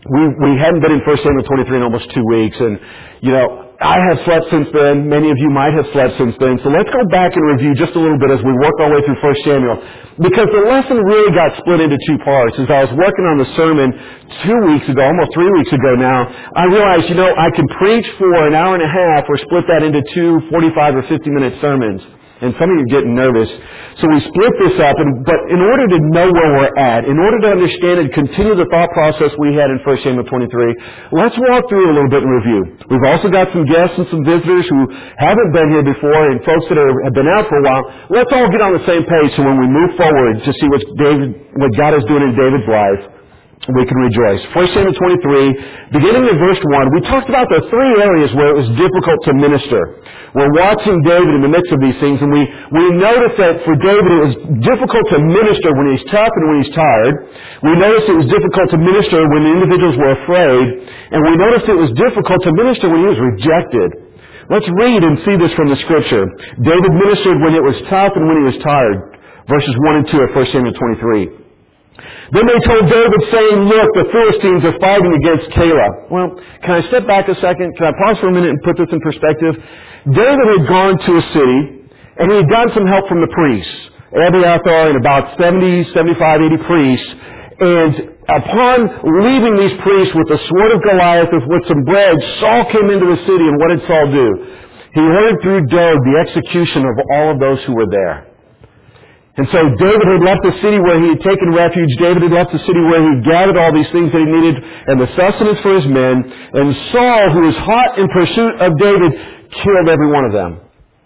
we hadn't been in 1 Samuel 23 in almost 2 weeks, and, I have slept since then. Many of you might have slept since then. So let's go back and review just a little bit as we work our way through 1 Samuel. Because the lesson really got split into 2 parts. As I was working on the sermon 2 weeks ago, almost 3 weeks ago now, I realized, I can preach for an hour and a half or split that into 2 45 or 50-minute sermons. And some of you are getting nervous. So we split this up, but in order to know where we're at, in order to understand and continue the thought process we had in 1 Samuel 23, let's walk through it a little bit in review. We've also got some guests and some visitors who haven't been here before and folks that have been out for a while. Let's all get on the same page so when we move forward to see what God is doing in David's life, we can rejoice. 1 Samuel 23, beginning in verse 1, we talked about the 3 areas where it was difficult to minister. We're watching David in the midst of these things, and we noticed that for David it was difficult to minister when he's tough and when he's tired. We noticed it was difficult to minister when the individuals were afraid, and we noticed it was difficult to minister when he was rejected. Let's read and see this from the Scripture. David ministered when it was tough and when he was tired. Verses 1 and 2 of 1 Samuel 23. Then they told David, saying, look, the Philistines are fighting against Keilah. Well, can I step back a second? Can I pause for a minute and put this in perspective? David had gone to a city, and he had gotten some help from the priests. Abiathar and about 70, 75, 80 priests. And upon leaving these priests with the sword of Goliath, with some bread, Saul came into the city, and what did Saul do? He ordered through Doeg the execution of all of those who were there. And so David had left the city where he had taken refuge. David had left the city where he gathered all these things that he needed and the sustenance for his men. And Saul, who was hot in pursuit of David, killed every one of them.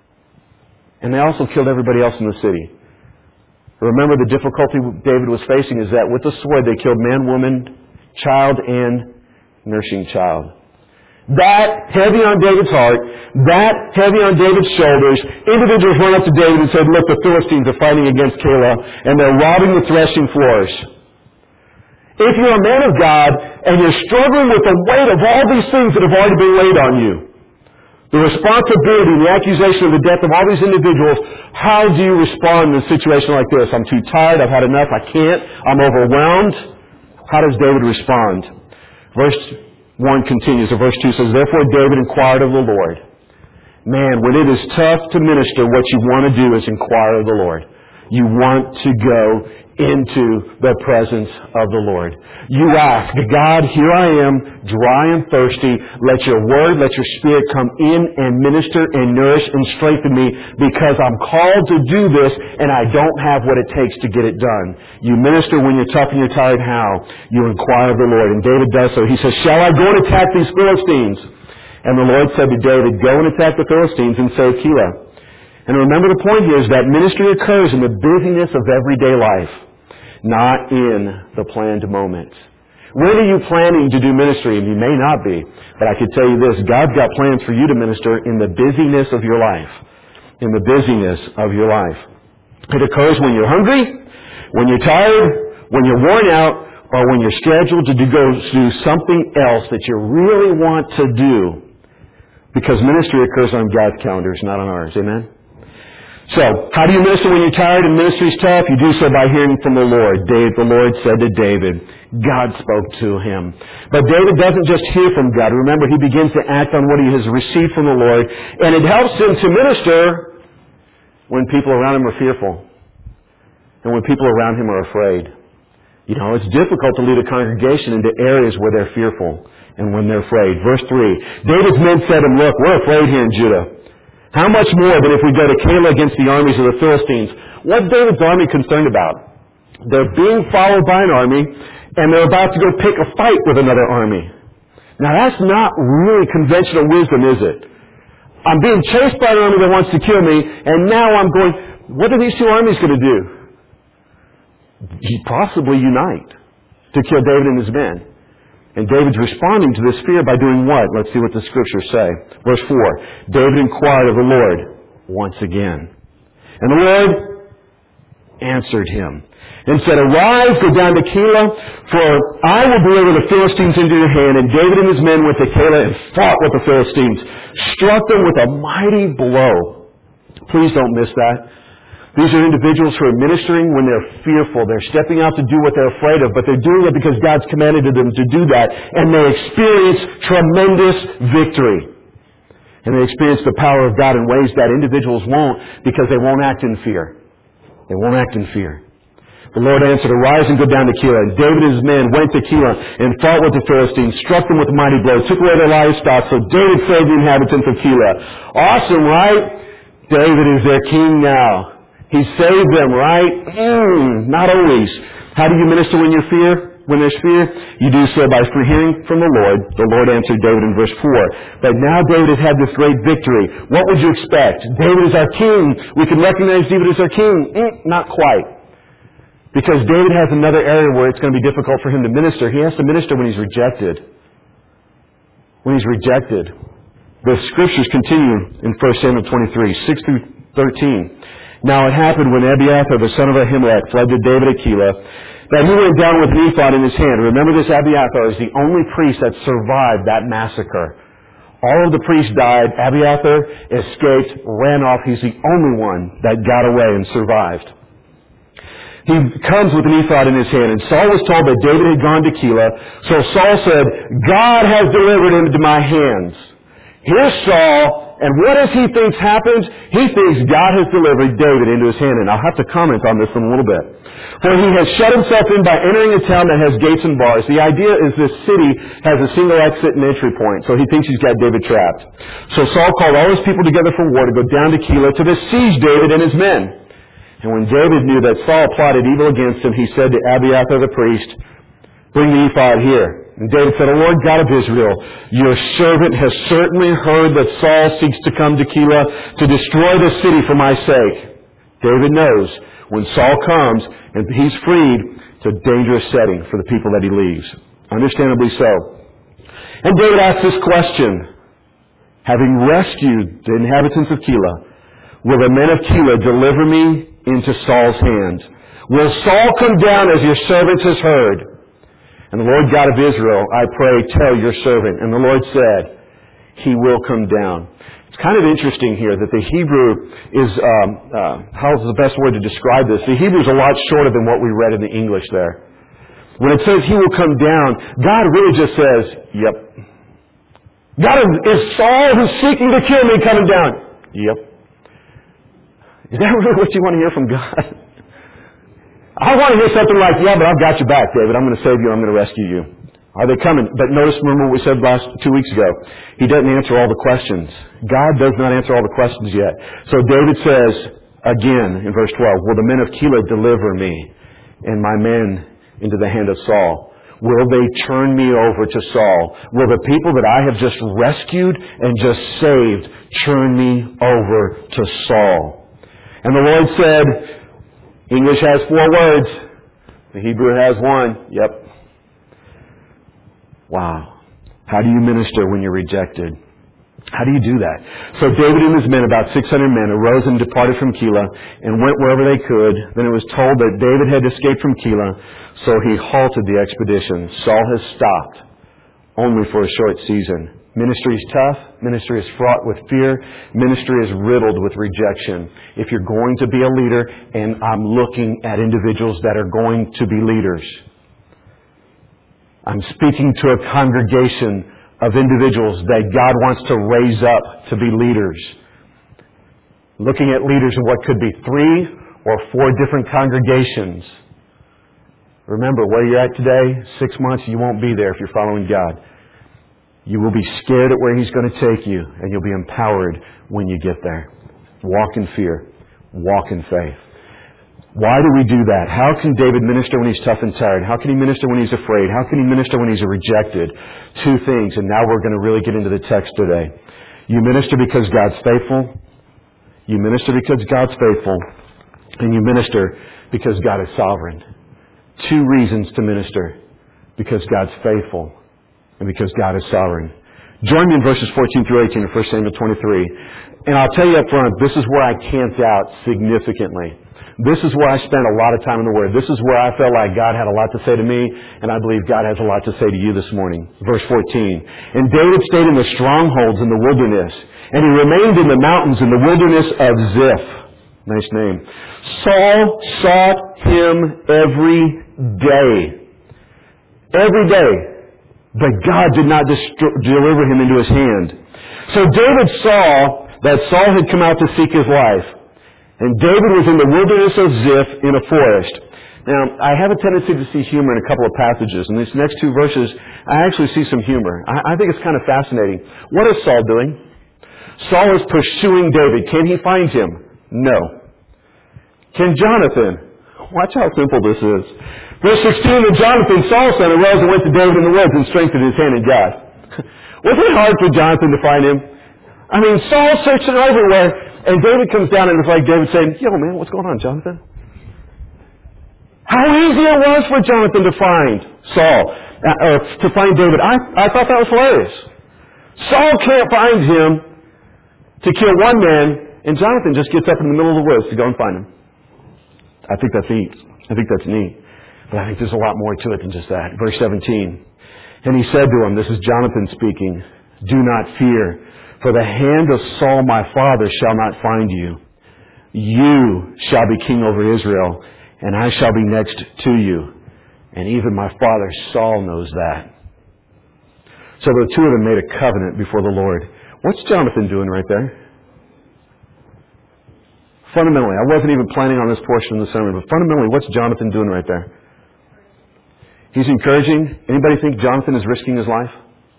And they also killed everybody else in the city. Remember, the difficulty David was facing is that with the sword they killed man, woman, child, and nursing child. That heavy on David's heart, that heavy on David's shoulders, individuals run up to David and said, look, the Philistines are fighting against Keilah, and they're robbing the threshing floors. If you're a man of God, and you're struggling with the weight of all these things that have already been laid on you, the responsibility, the accusation of the death of all these individuals, how do you respond in a situation like this? I'm too tired, I've had enough, I can't, I'm overwhelmed. How does David respond? Verse 1 continues, or verse 2 says, therefore David inquired of the Lord. Man, when it is tough to minister, what you want to do is inquire of the Lord. You want to go into the presence of the Lord. You ask, God, here I am, dry and thirsty. Let your word, let your spirit come in and minister and nourish and strengthen me because I'm called to do this and I don't have what it takes to get it done. You minister when you're tough and you're tired. How? You inquire of the Lord. And David does so. He says, shall I go and attack these Philistines? And the Lord said to David, go and attack the Philistines and save Keilah. And remember the point here is that ministry occurs in the busyness of everyday life, not in the planned moments. When are you planning to do ministry? And you may not be, but I could tell you this, God's got plans for you to minister in the busyness of your life. In the busyness of your life. It occurs when you're hungry, when you're tired, when you're worn out, or when you're scheduled to go do something else that you really want to do. Because ministry occurs on God's calendars, not on ours. Amen? So, how do you minister when you're tired and ministry's tough? You do so by hearing from the Lord. The Lord said to David, God spoke to him. But David doesn't just hear from God. Remember, he begins to act on what he has received from the Lord. And it helps him to minister when people around him are fearful. And when people around him are afraid. You know, it's difficult to lead a congregation into areas where they're fearful and when they're afraid. Verse 3, David's men said to him, look, we're afraid here in Judah. How much more than if we go to Keilah against the armies of the Philistines? What's David's army concerned about? They're being followed by an army, and they're about to go pick a fight with another army. Now that's not really conventional wisdom, is it? I'm being chased by an army that wants to kill me, and now I'm going, what are these two armies going to do? Possibly unite to kill David and his men. And David's responding to this fear by doing what? Let's see what the Scriptures say. Verse 4, David inquired of the Lord once again. And the Lord answered him and said, arise, go down to Keilah, for I will deliver the Philistines into your hand. And David and his men went to Keilah and fought with the Philistines, struck them with a mighty blow. Please don't miss that. These are individuals who are ministering when they're fearful. They're stepping out to do what they're afraid of, but they're doing it because God's commanded them to do that. And they experience tremendous victory. And they experience the power of God in ways that individuals won't, because they won't act in fear. They won't act in fear. The Lord answered, "Arise and go down to Keilah." And David and his men went to Keilah and fought with the Philistines, struck them with a mighty blow, took away their livestock. So David saved the inhabitants of Keilah. Awesome, right? David is their king now. He saved them, right? Not always. How do you minister when you fear? When there's fear? You do so by hearing from the Lord. The Lord answered David in verse 4. But now David has had this great victory. What would you expect? David is our king. We can recognize David as our king. Not quite. Because David has another area where it's going to be difficult for him to minister. He has to minister when he's rejected. When he's rejected. The scriptures continue in 1 Samuel 23, 6 through 13. Now it happened when Abiathar, the son of Ahimelech, fled to David at Keilah, that he went down with an ephod in his hand. Remember, this Abiathar is the only priest that survived that massacre. All of the priests died. Abiathar escaped, ran off. He's the only one that got away and survived. He comes with an ephod in his hand, and Saul was told that David had gone to Keilah. So Saul said, "God has delivered him into my hands." Here's Saul, and what does he think happens? He thinks God has delivered David into his hand, and I'll have to comment on this in a little bit. For he has shut himself in by entering a town that has gates and bars. The idea is this city has a single exit and entry point, so he thinks he's got David trapped. So Saul called all his people together for war to go down to Keilah to besiege David and his men. And when David knew that Saul plotted evil against him, he said to Abiathar the priest, "Bring the ephod here." And David said, "O Lord God of Israel, your servant has certainly heard that Saul seeks to come to Keilah to destroy the city for my sake." David knows when Saul comes and he's freed, it's a dangerous setting for the people that he leaves. Understandably so. And David asked this question, having rescued the inhabitants of Keilah, "Will the men of Keilah deliver me into Saul's hand? Will Saul come down as your servant has heard?" And the Lord God of Israel, I pray, tell your servant. And the Lord said, "He will come down." It's kind of interesting here that the Hebrew is, how's the best word to describe this? The Hebrew is a lot shorter than what we read in the English there. When it says he will come down, God really just says, yep. God, is Saul who's seeking to kill me coming down? Yep. Is that really what you want to hear from God? I want to hear something like, "Yeah, but I've got your back, David. I'm going to save you. I'm going to rescue you." Are they coming? But notice, remember what we said 2 weeks ago. He doesn't answer all the questions. God does not answer all the questions yet. So David says, again, in verse 12, "Will the men of Keilah deliver me and my men into the hand of Saul? Will they turn me over to Saul? Will the people that I have just rescued and just saved turn me over to Saul?" And the Lord said, English has 4 words. The Hebrew has 1. Yep. Wow. How do you minister when you're rejected? How do you do that? So David and his men, about 600 men, arose and departed from Keilah and went wherever they could. Then it was told that David had escaped from Keilah, so he halted the expedition. Saul has stopped only for a short season. Ministry is tough. Ministry is fraught with fear. Ministry is riddled with rejection. If you're going to be a leader, and I'm looking at individuals that are going to be leaders, I'm speaking to a congregation of individuals that God wants to raise up to be leaders. Looking at leaders in what could be 3 or 4 different congregations. Remember, where you're at today, 6 months, you won't be there if you're following God. You will be scared at where He's going to take you, and you'll be empowered when you get there. Walk in fear. Walk in faith. Why do we do that? How can David minister when he's tough and tired? How can he minister when he's afraid? How can he minister when he's rejected? 2 things, and now we're going to really get into the text today. You minister because God's faithful. You minister because God's faithful. And you minister because God is sovereign. 2 reasons to minister. Because God's faithful and because God is sovereign. Join me in verses 14 through 18 of 1 Samuel 23. And I'll tell you up front, this is where I camped out significantly. This is where I spent a lot of time in the Word. This is where I felt like God had a lot to say to me, and I believe God has a lot to say to you this morning. Verse 14. And David stayed in the strongholds in the wilderness, and he remained in the mountains in the wilderness of Ziph. Nice name. Saul sought him every day. Every day. But God did not deliver him into his hand. So David saw that Saul had come out to seek his life. And David was in the wilderness of Ziph in a forest. Now, I have a tendency to see humor in a couple of passages. In these next two verses, I actually see some humor. I think it's kind of fascinating. What is Saul doing? Saul is pursuing David. Can he find him? No. Can Jonathan? Watch how simple this is. Verse 16, and Jonathan, Saul's son, arose and went to David in the woods and strengthened his hand in God. Was it hard for Jonathan to find him? I mean, Saul searching everywhere, and David comes down and it's like David saying, yo man, what's going on, Jonathan? How easy it was for Jonathan to find Saul, or to find David. I thought that was hilarious. Saul can't find him to kill one man, and Jonathan just gets up in the middle of the woods to go and find him. I think that's neat. I think that's neat. But I think there's a lot more to it than just that. Verse 17. And he said to him, this is Jonathan speaking, do not fear, for the hand of Saul my father shall not find you. You shall be king over Israel, and I shall be next to you. And even my father Saul knows that. So the two of them made a covenant before the Lord. What's Jonathan doing right there? Fundamentally, I wasn't even planning on this portion of the sermon, but fundamentally, what's Jonathan doing right there? He's encouraging. Anybody think Jonathan is risking his life?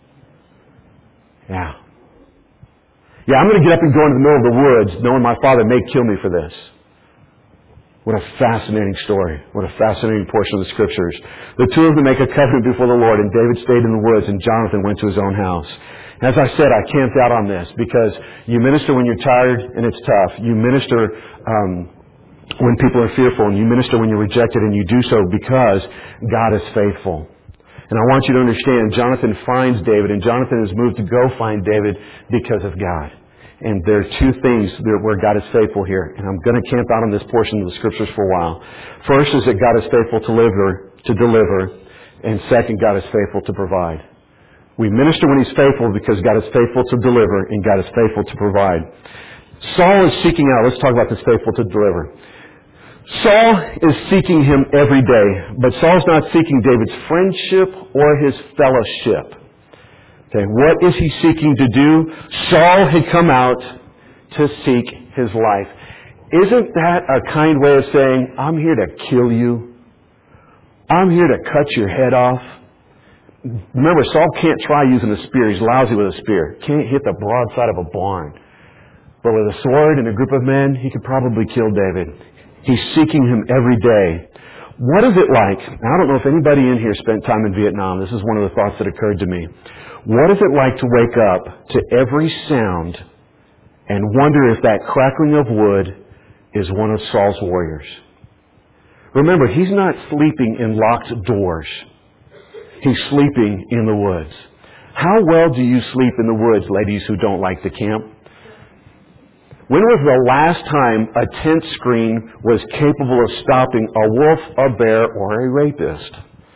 Yeah. Yeah, I'm going to get up and go into the middle of the woods knowing my father may kill me for this. What a fascinating story. What a fascinating portion of the Scriptures. The two of them make a covenant before the Lord, and David stayed in the woods, and Jonathan went to his own house. As I said, I camped out on this because you minister when you're tired and it's tough. You minister when people are fearful, and you minister when you're rejected, and you do so because God is faithful. And I want you to understand, Jonathan finds David, and Jonathan is moved to go find David because of God. And there are two things where God is faithful here. And I'm going to camp out on this portion of the Scriptures for a while. First is that God is faithful to deliver. And second, God is faithful to provide. We minister when He's faithful because God is faithful to deliver and God is faithful to provide. Saul is seeking out, let's talk about this faithful to deliver. Saul is seeking him every day, but Saul's not seeking David's friendship or his fellowship. Okay, what is he seeking to do? Saul had come out to seek his life. Isn't that a kind way of saying, I'm here to kill you? I'm here to cut your head off? Remember, Saul can't try using a spear. He's lousy with a spear. Can't hit the broadside of a barn. But with a sword and a group of men, he could probably kill David. He's seeking him every day. What is it like? Now, I don't know if anybody in here spent time in Vietnam. This is one of the thoughts that occurred to me. What is it like to wake up to every sound and wonder if that crackling of wood is one of Saul's warriors? Remember, he's not sleeping in locked doors. He's sleeping in the woods. How well do you sleep in the woods, ladies who don't like to camp? When was the last time a tent screen was capable of stopping a wolf, a bear, or a rapist?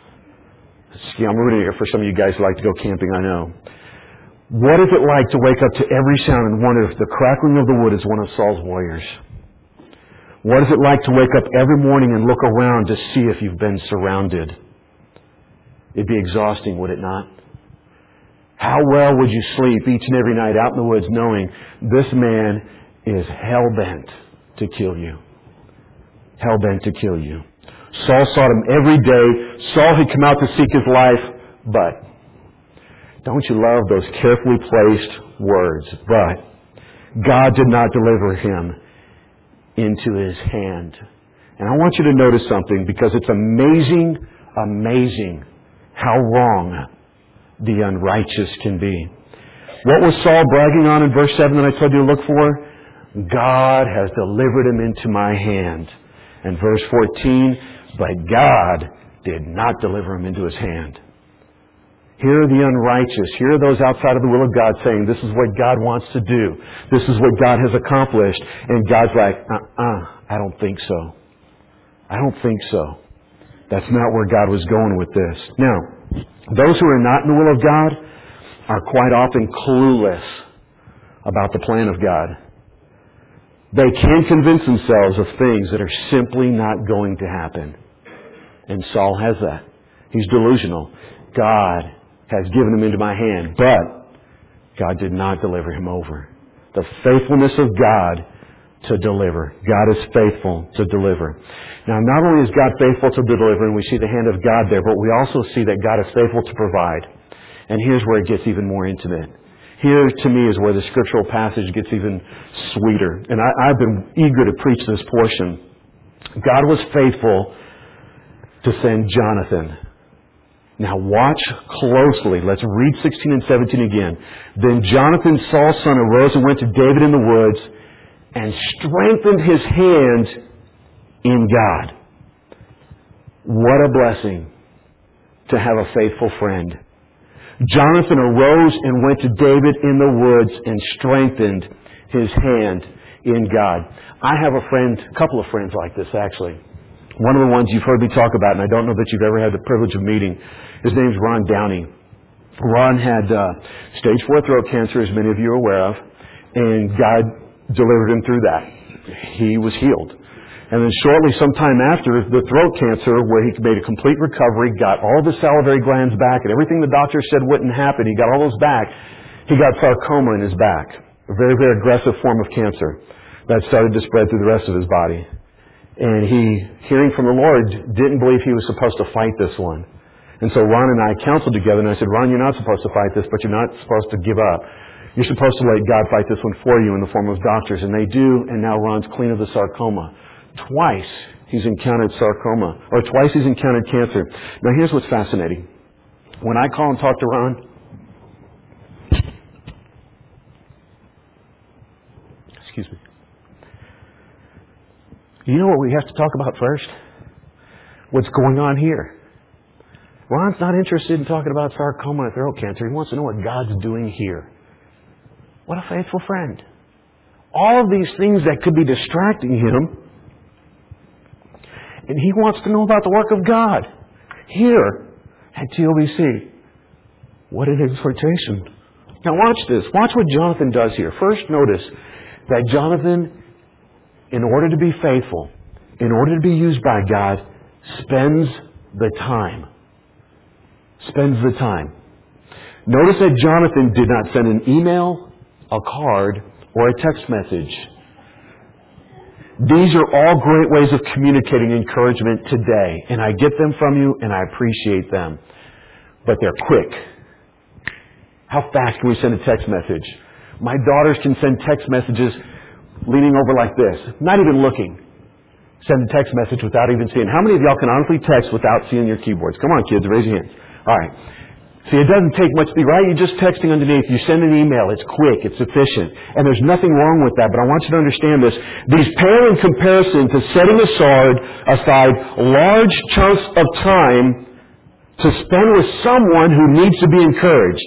I'm rooting here for some of you guys who like to go camping, I know. What is it like to wake up to every sound and wonder if the crackling of the wood is one of Saul's warriors? What is it like to wake up every morning and look around to see if you've been surrounded? It'd be exhausting, would it not? How well would you sleep each and every night out in the woods knowing this man is hell-bent to kill you? Hell-bent to kill you. Saul sought him every day. Saul had come out to seek his life, but don't you love those carefully placed words? But God did not deliver him into his hand. And I want you to notice something, because it's amazing, amazing how wrong the unrighteous can be. What was Saul bragging on in verse 7 that I told you to look for? God has delivered him into my hand. And verse 14, but God did not deliver him into his hand. Here are the unrighteous. Here are those outside of the will of God saying, this is what God wants to do. This is what God has accomplished. And God's like, I don't think so. I don't think so. That's not where God was going with this. Now, those who are not in the will of God are quite often clueless about the plan of God. They can convince themselves of things that are simply not going to happen. And Saul has that. He's delusional. God has given him into my hand, but God did not deliver him over. The faithfulness of God to deliver. God is faithful to deliver. Now, not only is God faithful to deliver, and we see the hand of God there, but we also see that God is faithful to provide. And here's where it gets even more intimate. Here, to me, is where the scriptural passage gets even sweeter. And I've been eager to preach this portion. God was faithful to send Jonathan. Now watch closely. Let's read 16 and 17 again. Then Jonathan, Saul's son, arose and went to David in the woods and strengthened his hand in God. What a blessing to have a faithful friend. Jonathan arose and went to David in the woods and strengthened his hand in God. I have a couple of friends like this actually. One of the ones you've heard me talk about, and I don't know that you've ever had the privilege of meeting, his name's Ron Downey. Ron had stage 4 throat cancer, as many of you are aware of, and God delivered him through that. He was healed. And then shortly, sometime after the throat cancer, where he made a complete recovery, got all the salivary glands back, and everything the doctor said wouldn't happen, he got all those back, he got sarcoma in his back, a very, very aggressive form of cancer that started to spread through the rest of his body. And he, hearing from the Lord, didn't believe he was supposed to fight this one. And so Ron and I counseled together, and I said, Ron, you're not supposed to fight this, but you're not supposed to give up. You're supposed to let God fight this one for you in the form of doctors. And they do, and now Ron's clean of the sarcoma. Twice he's encountered sarcoma, or twice he's encountered cancer. Now here's what's fascinating. When I call and talk to Ron, excuse me, you know what we have to talk about first? What's going on here. Ron's not interested in talking about sarcoma and throat cancer. He wants to know what God's doing here. What a faithful friend. All of these things that could be distracting him, and he wants to know about the work of God here at TOBC. What an exhortation. Now watch this. Watch what Jonathan does here. First, notice that Jonathan, in order to be faithful, in order to be used by God, spends the time. Spends the time. Notice that Jonathan did not send an email, a card, or a text message. These are all great ways of communicating encouragement today, and I get them from you, and I appreciate them. But they're quick. How fast can we send a text message? My daughters can send text messages leaning over like this, not even looking. Send a text message without even seeing. How many of y'all can honestly text without seeing your keyboards? Come on, kids, raise your hands. All right. See, it doesn't take much to be right. You're just texting underneath. You send an email. It's quick. It's efficient. And there's nothing wrong with that. But I want you to understand this. These pale in comparison to setting aside large chunks of time to spend with someone who needs to be encouraged.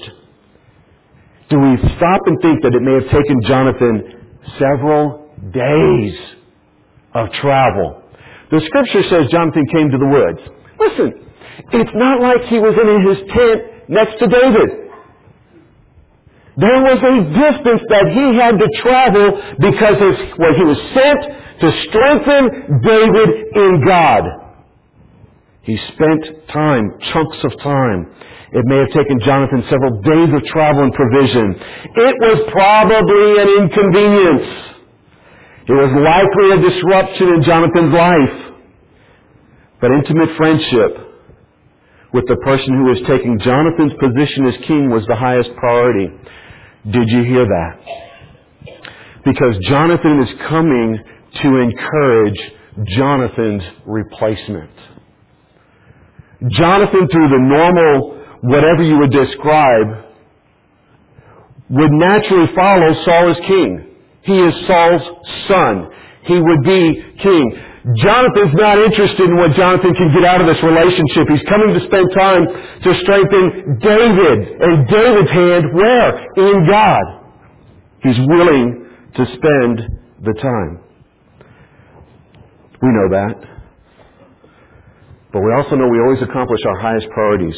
Do we stop and think that it may have taken Jonathan several days of travel? The scripture says Jonathan came to the woods. Listen, it's not like he was in his tent next to David. There was a distance that he had to travel because he was sent to strengthen David in God. He spent time, chunks of time. It may have taken Jonathan several days of travel and provision. It was probably an inconvenience. It was likely a disruption in Jonathan's life. But intimate friendship with the person who was taking Jonathan's position as king was the highest priority. Did you hear that? Because Jonathan is coming to encourage Jonathan's replacement. Jonathan, through the normal, whatever you would describe, would naturally follow Saul as king. He is Saul's son. He would be king. Jonathan's not interested in what Jonathan can get out of this relationship. He's coming to spend time to strengthen David. And David's hand, where? In God. He's willing to spend the time. We know that. But we also know we always accomplish our highest priorities.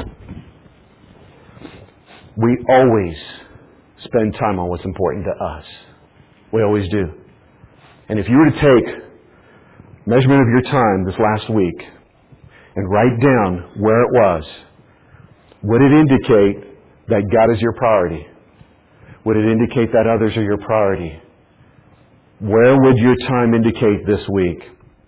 We always spend time on what's important to us. We always do. And if you were to take measurement of your time this last week and write down where it was, would it indicate that God is your priority? Would it indicate that others are your priority? Where would your time indicate this week?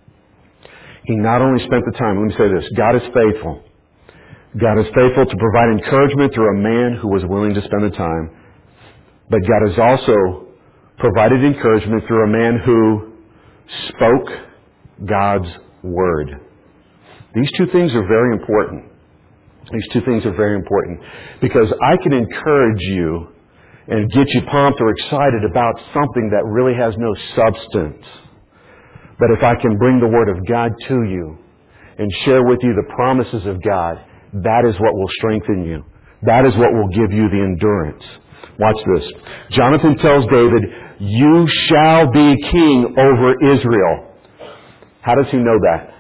He not only spent the time, let me say this, God is faithful. God is faithful to provide encouragement through a man who was willing to spend the time. But God has also provided encouragement through a man who spoke God's Word. These two things are very important. These two things are very important because I can encourage you and get you pumped or excited about something that really has no substance. But if I can bring the Word of God to you and share with you the promises of God, that is what will strengthen you. That is what will give you the endurance. Watch this. Jonathan tells David, "You shall be king over Israel." How does he know that?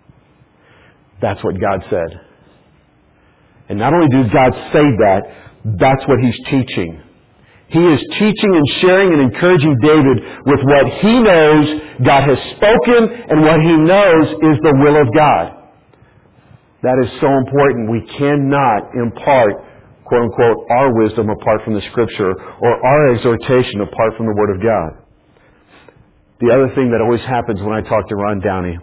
That's what God said. And not only does God say that, that's what He's teaching. He is teaching and sharing and encouraging David with what he knows God has spoken and what he knows is the will of God. That is so important. We cannot impart, quote unquote, our wisdom apart from the Scripture or our exhortation apart from the Word of God. The other thing that always happens when I talk to Ron Downey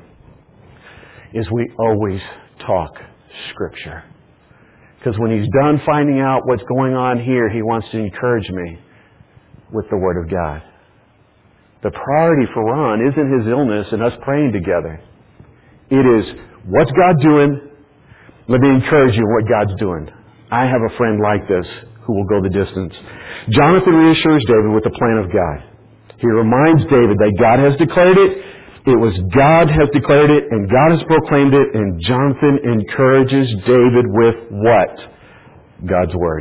is we always talk Scripture. Because when he's done finding out what's going on here, he wants to encourage me with the Word of God. The priority for Ron isn't his illness and us praying together. It is, what's God doing? Let me encourage you what God's doing. I have a friend like this who will go the distance. Jonathan reassures David with the plan of God. He reminds David that God has declared it. It was God has declared it and God has proclaimed it, and Jonathan encourages David with what? God's Word.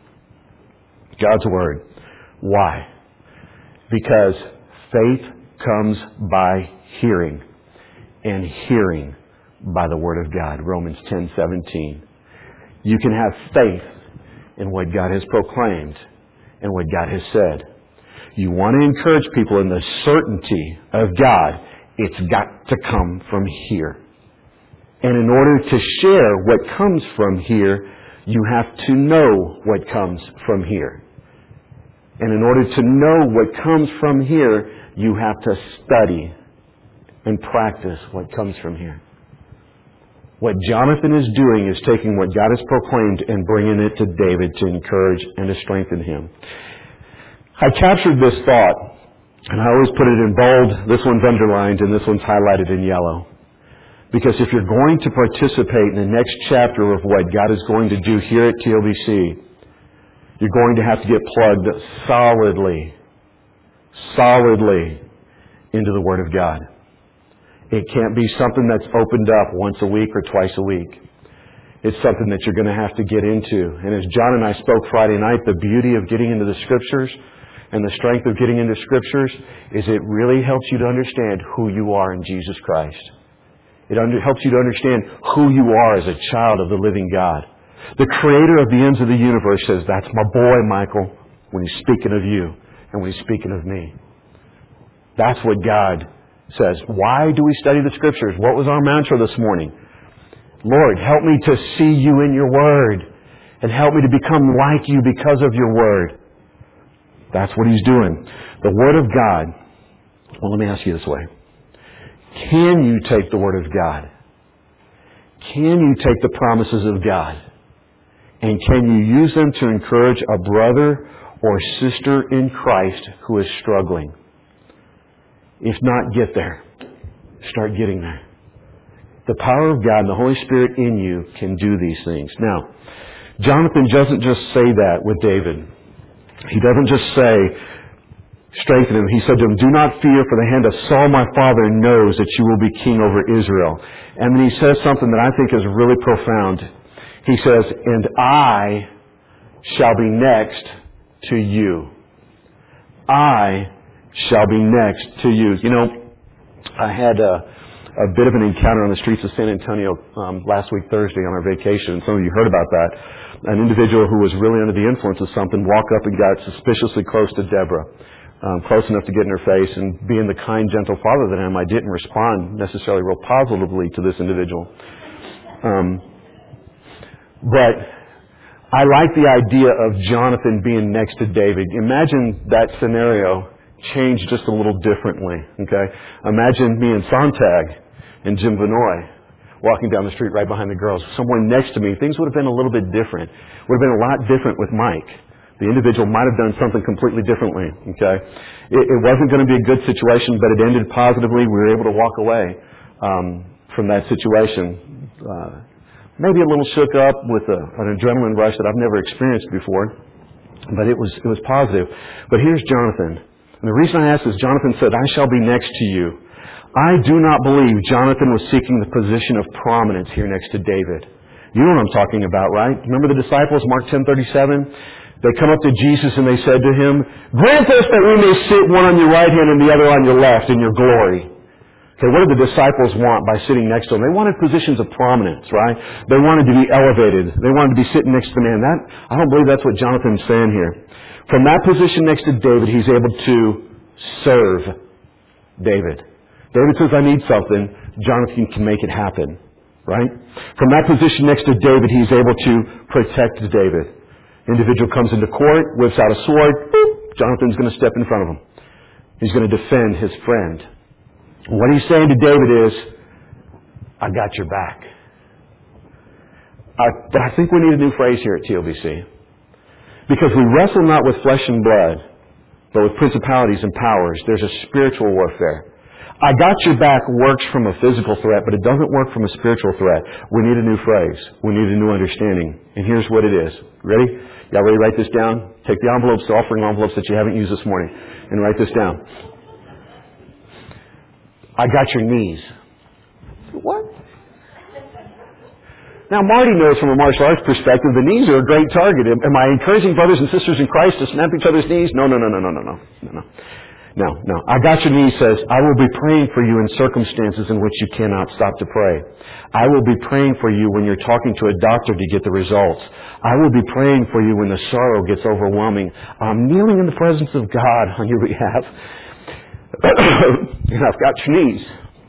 God's Word. Why? Because faith comes by hearing, and hearing by the Word of God. Romans 10:17. You can have faith in what God has proclaimed and what God has said. You want to encourage people in the certainty of God. It's got to come from here. And in order to share what comes from here, you have to know what comes from here. And in order to know what comes from here, you have to study and practice what comes from here. What Jonathan is doing is taking what God has proclaimed and bringing it to David to encourage and to strengthen him. I captured this thought, and I always put it in bold. This one's underlined, and this one's highlighted in yellow. Because if you're going to participate in the next chapter of what God is going to do here at TLBC, you're going to have to get plugged solidly into the Word of God. It can't be something that's opened up once a week or twice a week. It's something that you're going to have to get into. And as John and I spoke Friday night, the beauty of getting into the Scriptures and the strength of getting into Scriptures is it really helps you to understand who you are in Jesus Christ. It helps you to understand who you are as a child of the living God. The Creator of the ends of the universe says, "That's my boy, Michael," when He's speaking of you and when He's speaking of me. That's what God says. Why do we study the Scriptures? What was our mantra this morning? Lord, help me to see you in your Word and help me to become like you because of your Word. That's what He's doing. The Word of God. Well, let me ask you this way. Can you take the Word of God? Can you take the promises of God? And can you use them to encourage a brother or sister in Christ who is struggling? If not, get there. Start getting there. The power of God and the Holy Spirit in you can do these things. Now, Jonathan doesn't just say that with David. He doesn't just say, strengthen him. He said to him, "Do not fear, for the hand of Saul my father knows that you will be king over Israel." And then he says something that I think is really profound. He says, "And I shall be next to you." I shall be next to you. You know, I had a bit of an encounter on the streets of San Antonio last week, Thursday, on our vacation. Some of you heard about that. An individual who was really under the influence of something walked up and got suspiciously close to Deborah. close enough to get in her face, and being the kind, gentle father that I am, I didn't respond necessarily real positively to this individual. But I like the idea of Jonathan being next to David. Imagine that scenario changed just a little differently, okay? Imagine me and Sontag and Jim Vinoy walking down the street right behind the girls. Someone next to me, things would have been a little bit different. Would have been a lot different with Mike. The individual might have done something completely differently, okay? It wasn't going to be a good situation, but it ended positively. We were able to walk away from that situation. Maybe a little shook up with an adrenaline rush that I've never experienced before, but it was positive. But here's Jonathan. And the reason I ask is Jonathan said, I shall be next to you. I do not believe Jonathan was seeking the position of prominence here next to David. You know what I'm talking about, right? Remember the disciples, Mark 10:37? They come up to Jesus and they said to him, grant us that we may sit one on your right hand and the other on your left in your glory. Okay, what did the disciples want by sitting next to him? They wanted positions of prominence, right? They wanted to be elevated. They wanted to be sitting next to the man. I don't believe that's what Jonathan's saying here. From that position next to David, he's able to serve David. David says, I need something. Jonathan can make it happen, right? From that position next to David, he's able to protect David. Individual comes into court, whips out a sword. Boop, Jonathan's going to step in front of him. He's going to defend his friend. What he's saying to David is, I got your back. But I think we need a new phrase here at TLBC. Because we wrestle not with flesh and blood, but with principalities and powers. There's a spiritual warfare. I got your back works from a physical threat, but it doesn't work from a spiritual threat. We need a new phrase. We need a new understanding. And here's what it is. Ready? Y'all ready to write this down? Take the envelopes, the offering envelopes that you haven't used this morning, and write this down. I got your knees. What? Now, Marty knows from a martial arts perspective, the knees are a great target. Am I encouraging brothers and sisters in Christ to snap each other's knees? No. I got your knees says, I will be praying for you in circumstances in which you cannot stop to pray. I will be praying for you when you're talking to a doctor to get the results. I will be praying for you when the sorrow gets overwhelming. I'm kneeling in the presence of God on your behalf. And I've got your knees.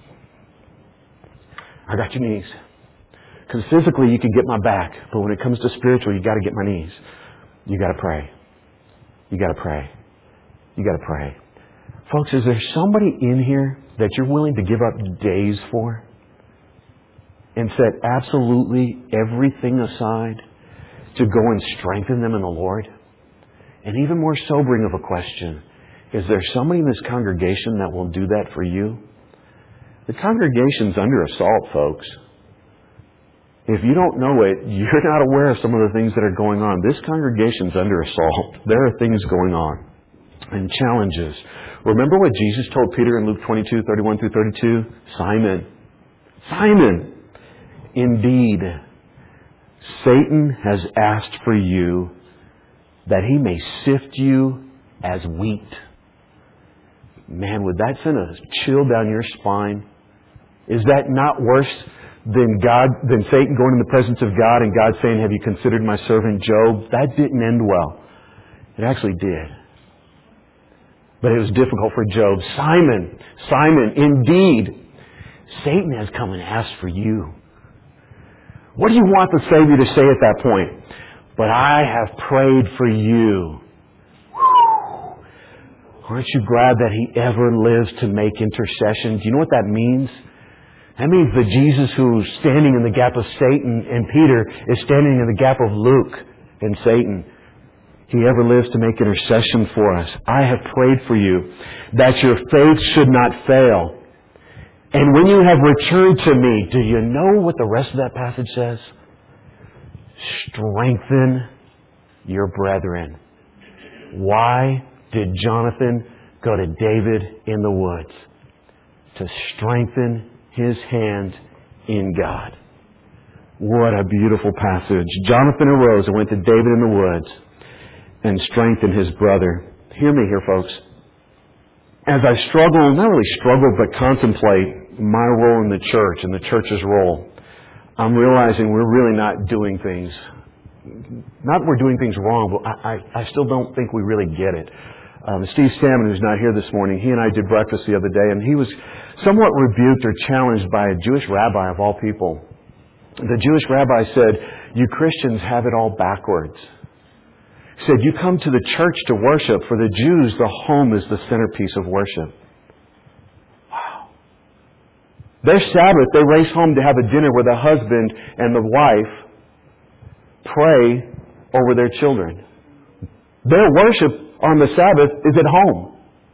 I got your knees. Because physically you can get my back, but when it comes to spiritual, you got to get my knees. You got to pray. You got to pray. You got to pray. Folks, is there somebody in here that you're willing to give up days for? And set absolutely everything aside to go and strengthen them in the Lord? And even more sobering of a question, is there somebody in this congregation that will do that for you? The congregation's under assault, folks. If you don't know it, you're not aware of some of the things that are going on. This congregation's under assault. There are things going on and challenges. Remember what Jesus told Peter in Luke 22:31-32? Simon, indeed, Satan has asked for you that he may sift you as wheat. Man, would that send a chill down your spine? Is that not worse than Satan going in the presence of God and God saying, have you considered my servant Job? That didn't end well. It actually did. But it was difficult for Job. Simon, indeed, Satan has come and asked for you. What do you want the Savior to say at that point? But I have prayed for you. Whew. Aren't you glad that He ever lives to make intercession? Do you know what that means? That means that Jesus, who's standing in the gap of Satan and Peter, is standing in the gap of Luke and Satan. He ever lives to make intercession for us. I have prayed for you that your faith should not fail. And when you have returned to me, do you know what the rest of that passage says? Strengthen your brethren. Why did Jonathan go to David in the woods? To strengthen his hand in God. What a beautiful passage. Jonathan arose and went to David in the woods and strengthened his brother. Hear me here, folks. As I struggle, not really struggle, but contemplate my role in the church and the church's role, I'm realizing we're really not doing things. Not we're doing things wrong, but I still don't think we really get it. Steve Salmon, who's not here this morning, he and I did breakfast the other day, and he was somewhat rebuked or challenged by a Jewish rabbi of all people. The Jewish rabbi said, "You Christians have it all backwards." He said, "You come to the church to worship. For the Jews, the home is the centerpiece of worship." Wow. Their Sabbath, they race home to have a dinner where the husband and the wife pray over their children. Their worship on the Sabbath is at home.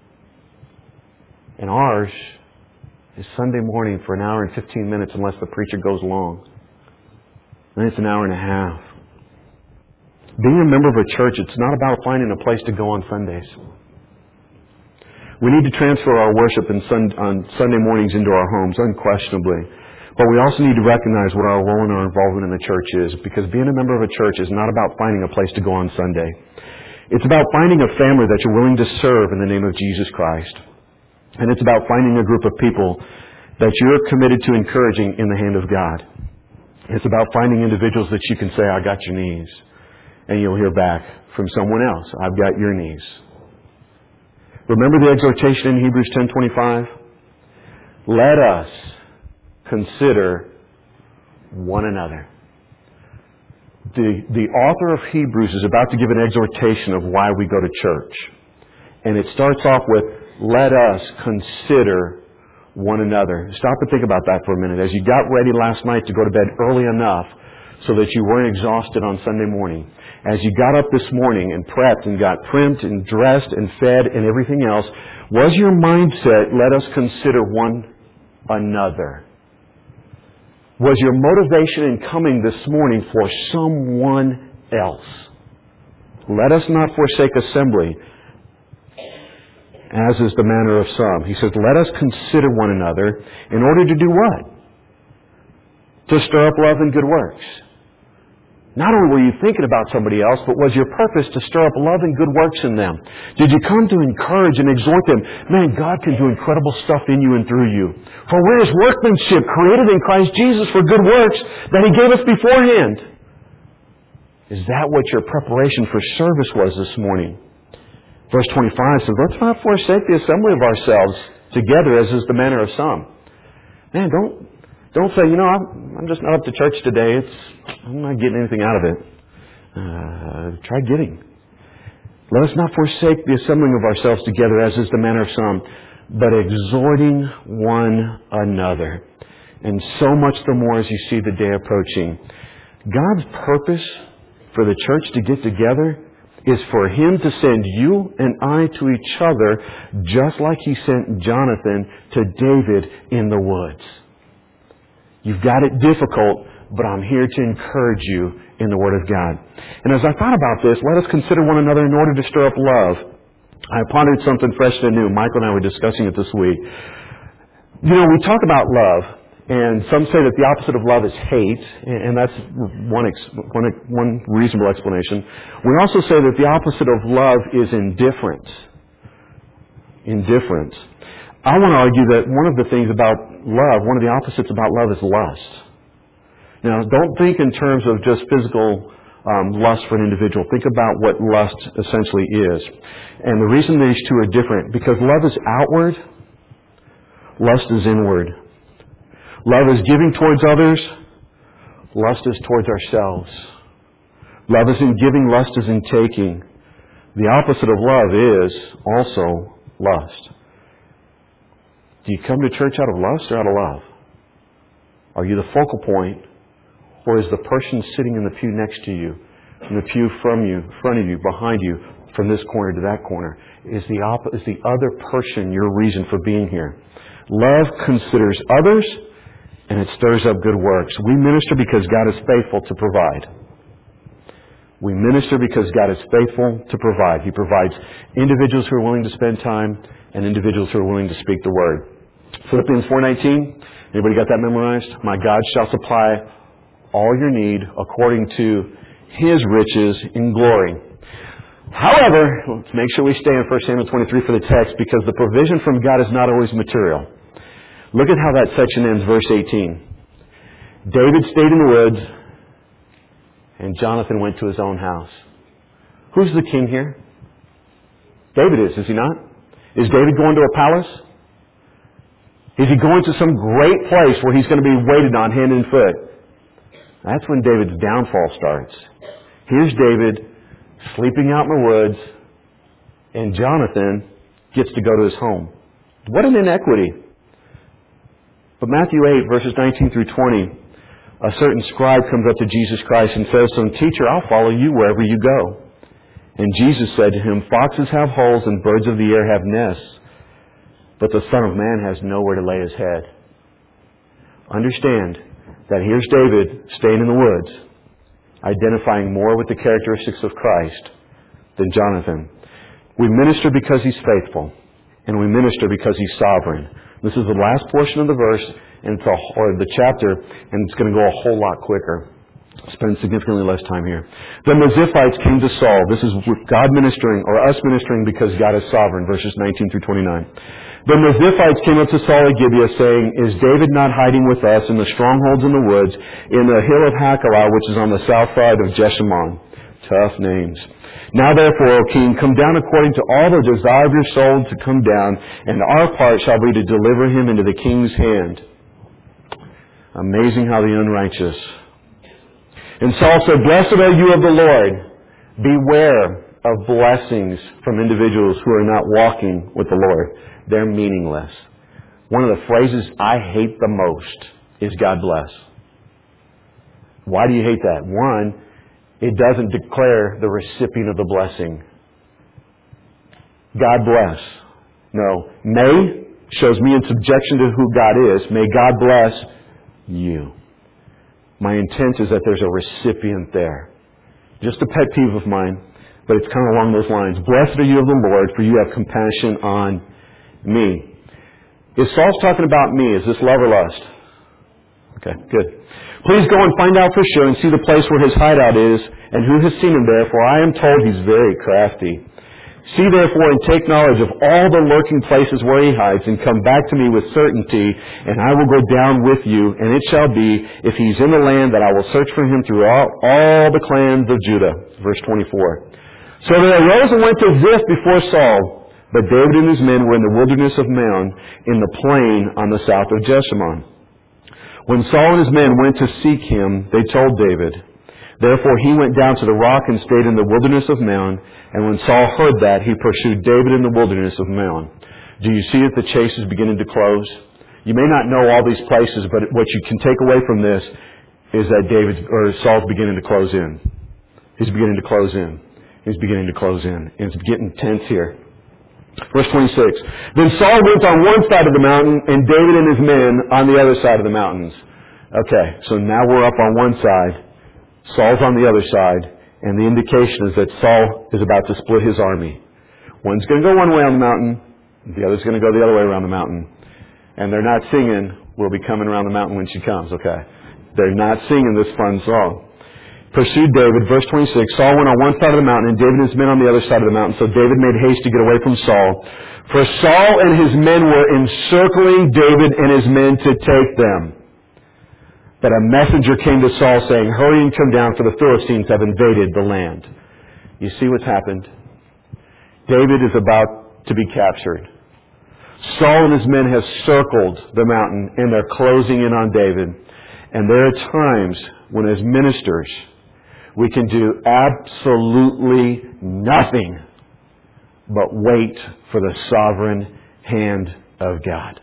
And ours is Sunday morning for an hour and 15 minutes unless the preacher goes long. Then it's an hour and a half. Being a member of a church, it's not about finding a place to go on Sundays. We need to transfer our worship on Sunday mornings into our homes, unquestionably. But we also need to recognize what our role and our involvement in the church is, because being a member of a church is not about finding a place to go on Sunday. It's about finding a family that you're willing to serve in the name of Jesus Christ. And it's about finding a group of people that you're committed to encouraging in the hand of God. It's about finding individuals that you can say, "I got your knees." And you'll hear back from someone else, "I've got your knees." Remember the exhortation in Hebrews 10:25? Let us consider one another. The author of Hebrews is about to give an exhortation of why we go to church. And it starts off with, let us consider one another. Stop and think about that for a minute. As you got ready last night to go to bed early enough so that you weren't exhausted on Sunday morning, as you got up this morning and prepped and got primed and dressed and fed and everything else, was your mindset, let us consider one another? Was your motivation in coming this morning for someone else? Let us not forsake assembly, as is the manner of some. He says, let us consider one another in order to do what? To stir up love and good works. Not only were you thinking about somebody else, but was your purpose to stir up love and good works in them? Did you come to encourage and exhort them? Man, God can do incredible stuff in you and through you. For we're His workmanship, created in Christ Jesus for good works that He gave us beforehand. Is that what your preparation for service was this morning? Verse 25 says, let's not forsake the assembly of ourselves together, as is the manner of some. Man, don't say, I'm just not up to church today. I'm not getting anything out of it. Try giving. Let us not forsake the assembling of ourselves together, as is the manner of some, but exhorting one another. And so much the more as you see the day approaching. God's purpose for the church to get together is for Him to send you and I to each other, just like He sent Jonathan to David in the woods. You've got it difficult, but I'm here to encourage you in the Word of God. And as I thought about this, let us consider one another in order to stir up love. I pondered something fresh and new. Michael and I were discussing it this week. We talk about love, and some say that the opposite of love is hate, and that's one reasonable explanation. We also say that the opposite of love is indifference. Indifference. I want to argue that one of the things about love, one of the opposites about love is lust. Now, don't think in terms of just physical lust for an individual. Think about what lust essentially is. And the reason these two are different, because love is outward, lust is inward. Love is giving towards others, lust is towards ourselves. Love is in giving, lust is in taking. The opposite of love is also lust. Do you come to church out of lust or out of love? Are you the focal point, or is the person sitting in the pew next to you, in the pew from you, in front of you, behind you, from this corner to that corner? Is the other person your reason for being here? Love considers others, and it stirs up good works. We minister because God is faithful to provide. We minister because God is faithful to provide. He provides individuals who are willing to spend time and individuals who are willing to speak the Word. Philippians 4:19. Anybody got that memorized? My God shall supply all your need according to His riches in glory. However, let's make sure we stay in 1 Samuel 23 for the text, because the provision from God is not always material. Look at how that section ends, verse 18. David stayed in the woods, and Jonathan went to his own house. Who's the king here? David is he not? Is David going to a palace? Is he going to some great place where he's going to be waited on hand and foot? That's when David's downfall starts. Here's David sleeping out in the woods, and Jonathan gets to go to his home. What an inequity. But Matthew 8, verses 19 through 20, a certain scribe comes up to Jesus Christ and says to him, "Teacher, I'll follow you wherever you go." And Jesus said to him, "Foxes have holes and birds of the air have nests, but the Son of Man has nowhere to lay his head." Understand that here's David staying in the woods, identifying more with the characteristics of Christ than Jonathan. We minister because he's faithful, and we minister because he's sovereign. This is the last portion of the verse or the chapter, and it's going to go a whole lot quicker. Spend significantly less time here. Then the Ziphites came to Saul. This is God ministering, or us ministering, because God is sovereign, verses 19 through 29. Then the Ziphites came up to Saul at Gibeah, saying, "Is David not hiding with us in the strongholds in the woods, in the hill of Hachilah, which is on the south side of Jeshimon?" Tough names. "Now therefore, O king, come down according to all the desire of your soul to come down, and our part shall be to deliver him into the king's hand." Amazing how the unrighteous. And Saul said, "Blessed are you of the Lord." Beware of blessings from individuals who are not walking with the Lord. They're meaningless. One of the phrases I hate the most is "God bless." Why do you hate that? One, it doesn't declare the recipient of the blessing. God bless. No. May shows me in subjection to who God is. May God bless you. My intent is that there's a recipient there. Just a pet peeve of mine, but it's kind of along those lines. "Blessed are you of the Lord, for you have compassion on me." Is Saul's talking about me? Is this love or lust? Okay, good. "Please go and find out for sure and see the place where his hideout is and who has seen him there, for I am told he's very crafty. See therefore and take knowledge of all the lurking places where he hides, and come back to me with certainty, and I will go down with you. And it shall be, if he's in the land, that I will search for him throughout all the clans of Judah." Verse 24. "So they arose and went to Ziph before Saul, but David and his men were in the wilderness of Maon, in the plain on the south of Jeshimon. When Saul and his men went to seek him, they told David. Therefore he went down to the rock and stayed in the wilderness of Maon. And when Saul heard that, he pursued David in the wilderness of Maon." Do you see that the chase is beginning to close? You may not know all these places, but what you can take away from this is that Saul's beginning to close in. He's beginning to close in. He's beginning to close in. And it's getting tense here. Verse 26. "Then Saul went on one side of the mountain, and David and his men on the other side of the mountains." Okay, so now we're up on one side. Saul's on the other side, and the indication is that Saul is about to split his army. One's going to go one way on the mountain, the other's going to go the other way around the mountain. And they're not singing, "We'll be coming around the mountain when she comes," okay? They're not singing this fun song. "Pursued David," verse 26, "Saul went on one side of the mountain, and David and his men on the other side of the mountain. So David made haste to get away from Saul. For Saul and his men were encircling David and his men to take them. But a messenger came to Saul saying, 'Hurry and come down, for the Philistines have invaded the land.'" You see what's happened? David is about to be captured. Saul and his men have circled the mountain, and they're closing in on David. And there are times when as ministers, we can do absolutely nothing but wait for the sovereign hand of God.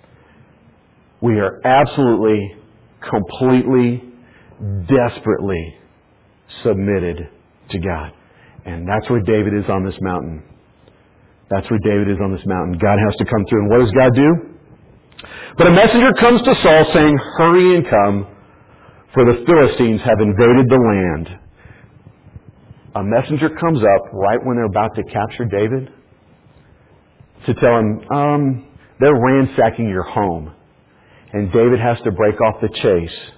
We are absolutely, completely, desperately submitted to God. And that's where David is on this mountain. That's where David is on this mountain. God has to come through. And what does God do? But a messenger comes to Saul saying, "Hurry and come, for the Philistines have invaded the land." A messenger comes up right when they're about to capture David to tell him, they're ransacking your home. And David has to break off the chase.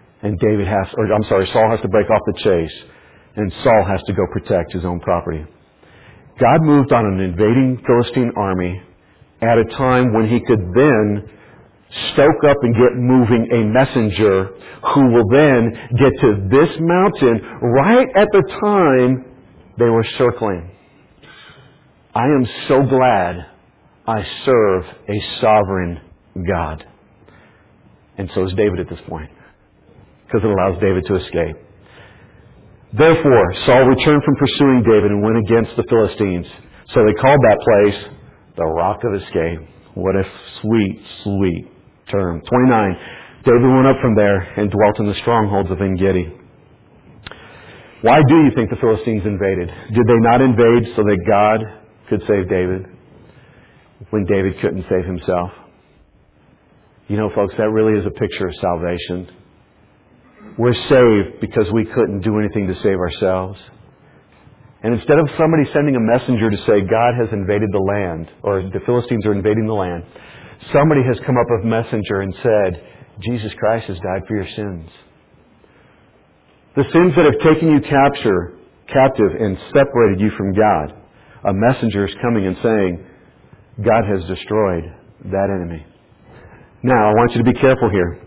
Saul has to break off the chase. And Saul has to go protect his own property. God moved on an invading Philistine army at a time when he could then stoke up and get moving a messenger who will then get to this mountain right at the time they were circling. I am so glad I serve a sovereign God. And so is David at this point, because it allows David to escape. Therefore, Saul returned from pursuing David and went against the Philistines. So they called that place the Rock of Escape. What a sweet, sweet term. 29. David went up from there and dwelt in the strongholds of En-Gedi. Why do you think the Philistines invaded? Did they not invade so that God could save David when David couldn't save himself? You know, folks, that really is a picture of salvation. We're saved because we couldn't do anything to save ourselves. And instead of somebody sending a messenger to say, God has invaded the land, or the Philistines are invading the land, somebody has come up with a messenger and said, Jesus Christ has died for your sins. The sins that have taken you captive and separated you from God. A messenger is coming and saying, God has destroyed that enemy. Now, I want you to be careful here.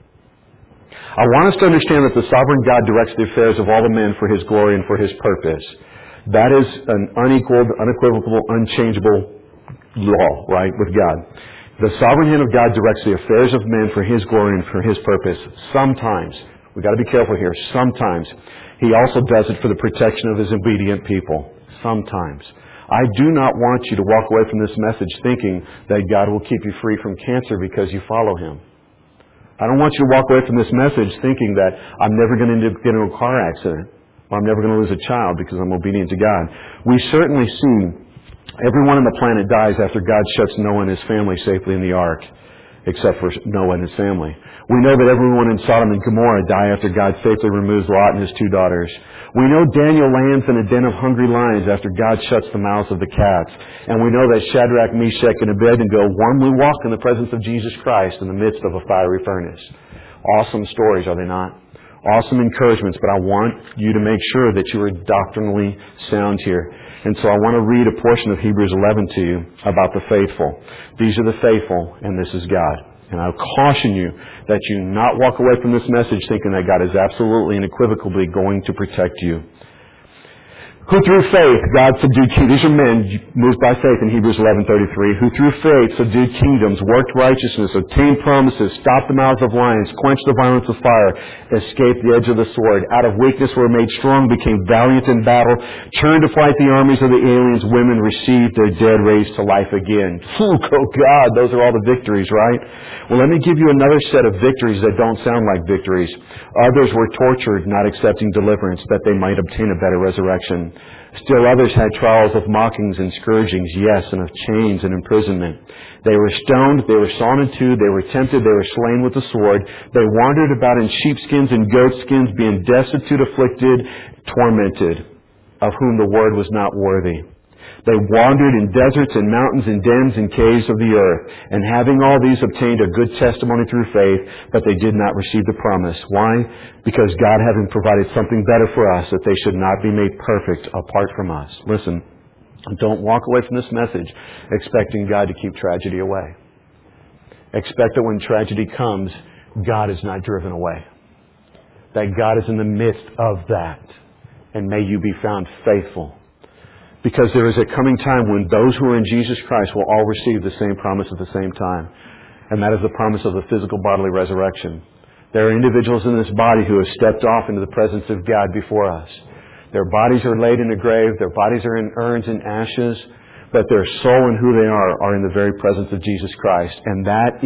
I want us to understand that the sovereign God directs the affairs of all the men for His glory and for His purpose. That is an unequaled, unequivocal, unchangeable law, right, with God. The sovereign hand of God directs the affairs of men for His glory and for His purpose. Sometimes, we've got to be careful here, sometimes He also does it for the protection of His obedient people. Sometimes. I do not want you to walk away from this message thinking that God will keep you free from cancer because you follow Him. I don't want you to walk away from this message thinking that I'm never going to get into a car accident or I'm never going to lose a child because I'm obedient to God. We certainly see everyone on the planet dies after God shuts Noah and his family safely in the ark, except for Noah and his family. We know that everyone in Sodom and Gomorrah die after God safely removes Lot and his 2 daughters. We know Daniel lands in a den of hungry lions after God shuts the mouths of the cats. And we know that Shadrach, Meshach, and Abednego warmly walk in the presence of Jesus Christ in the midst of a fiery furnace. Awesome stories, are they not? Awesome encouragements, but I want you to make sure that you are doctrinally sound here. And so I want to read a portion of Hebrews 11 to you about the faithful. These are the faithful, and this is God. And I'll caution you that you not walk away from this message thinking that God is absolutely and unequivocally going to protect you. Who through faith God subdued kingdoms. These are men moved by faith in Hebrews 11:33. Who through faith subdued kingdoms, worked righteousness, obtained promises, stopped the mouths of lions, quenched the violence of fire, escaped the edge of the sword. Out of weakness were made strong, became valiant in battle, turned to fight the armies of the aliens. Women received their dead raised to life again. Oh God, those are all the victories, right? Well, let me give you another set of victories that don't sound like victories. Others were tortured, not accepting deliverance, that they might obtain a better resurrection. Still others had trials of mockings and scourgings, yes, and of chains and imprisonment. They were stoned, they were sawn in two, they were tempted, they were slain with the sword. They wandered about in sheepskins and goatskins, being destitute, afflicted, tormented, of whom the word was not worthy. They wandered in deserts and mountains and dens and caves of the earth, and having all these obtained a good testimony through faith, but they did not receive the promise. Why? Because God having provided something better for us, that they should not be made perfect apart from us. Listen, don't walk away from this message expecting God to keep tragedy away. Expect that when tragedy comes, God is not driven away. That God is in the midst of that. And may you be found faithful. Because there is a coming time when those who are in Jesus Christ will all receive the same promise at the same time. And that is the promise of the physical bodily resurrection. There are individuals in this body who have stepped off into the presence of God before us. Their bodies are laid in a grave. Their bodies are in urns and ashes. But their soul and who they are in the very presence of Jesus Christ. And that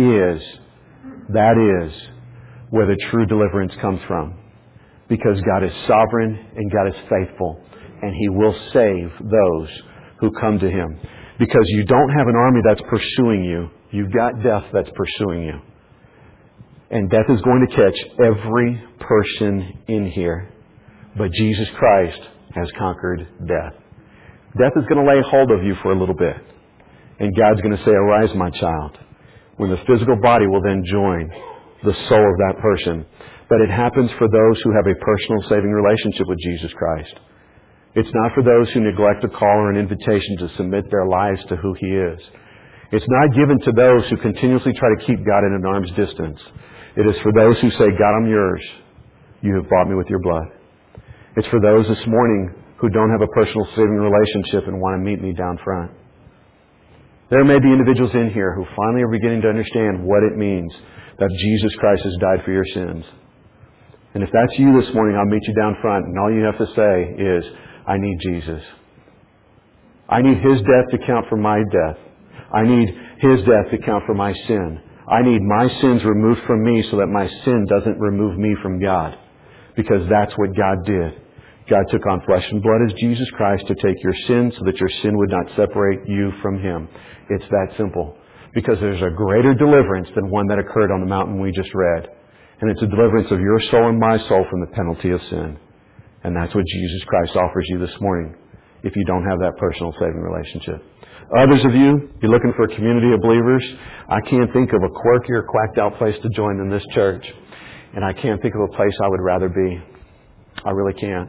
is where the true deliverance comes from. Because God is sovereign and God is faithful. And He will save those who come to Him. Because you don't have an army that's pursuing you. You've got death that's pursuing you. And death is going to catch every person in here. But Jesus Christ has conquered death. Death is going to lay hold of you for a little bit. And God's going to say, arise, my child. When the physical body will then join the soul of that person. But it happens for those who have a personal saving relationship with Jesus Christ. It's not for those who neglect a call or an invitation to submit their lives to who He is. It's not given to those who continuously try to keep God at an arm's distance. It is for those who say, God, I'm yours. You have bought me with your blood. It's for those this morning who don't have a personal saving relationship and want to meet me down front. There may be individuals in here who finally are beginning to understand what it means that Jesus Christ has died for your sins. And if that's you this morning, I'll meet you down front, and all you have to say is, I need Jesus. I need His death to count for my death. I need His death to count for my sin. I need my sins removed from me so that my sin doesn't remove me from God. Because that's what God did. God took on flesh and blood as Jesus Christ to take your sin so that your sin would not separate you from Him. It's that simple. Because there's a greater deliverance than one that occurred on the mountain we just read. And it's a deliverance of your soul and my soul from the penalty of sin. And that's what Jesus Christ offers you this morning if you don't have that personal saving relationship. Others of you, you're looking for a community of believers. I can't think of a quirky or quacked out place to join than this church. And I can't think of a place I would rather be. I really can't.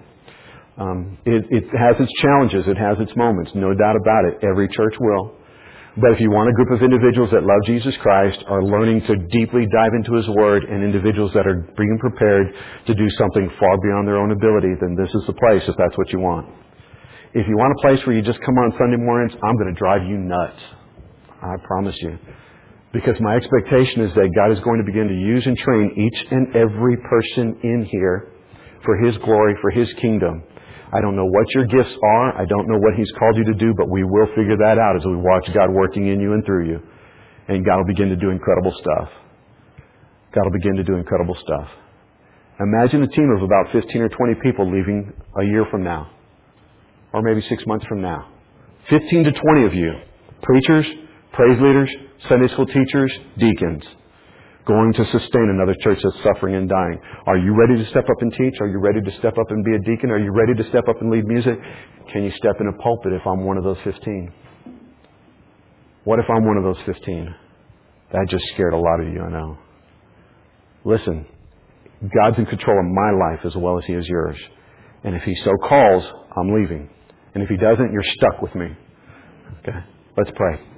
It has its challenges. It has its moments. No doubt about it. Every church will. But if you want a group of individuals that love Jesus Christ, are learning to deeply dive into His Word, and individuals that are being prepared to do something far beyond their own ability, then this is the place if that's what you want. If you want a place where you just come on Sunday mornings, I'm going to drive you nuts. I promise you. Because my expectation is that God is going to begin to use and train each and every person in here for His glory, for His kingdom. I don't know what your gifts are. I don't know what He's called you to do, but we will figure that out as we watch God working in you and through you. And God will begin to do incredible stuff. God will begin to do incredible stuff. Imagine a team of about 15 or 20 people leaving a year from now. Or maybe 6 months from now. 15 to 20 of you. Preachers, praise leaders, Sunday school teachers, deacons. Going to sustain another church that's suffering and dying. Are you ready to step up and teach? Are you ready to step up and be a deacon? Are you ready to step up and lead music? Can you step in a pulpit if I'm one of those 15? What if I'm one of those 15? That just scared a lot of you, I know. Listen, God's in control of my life as well as He is yours. And if He so calls, I'm leaving. And if He doesn't, you're stuck with me. Okay, let's pray.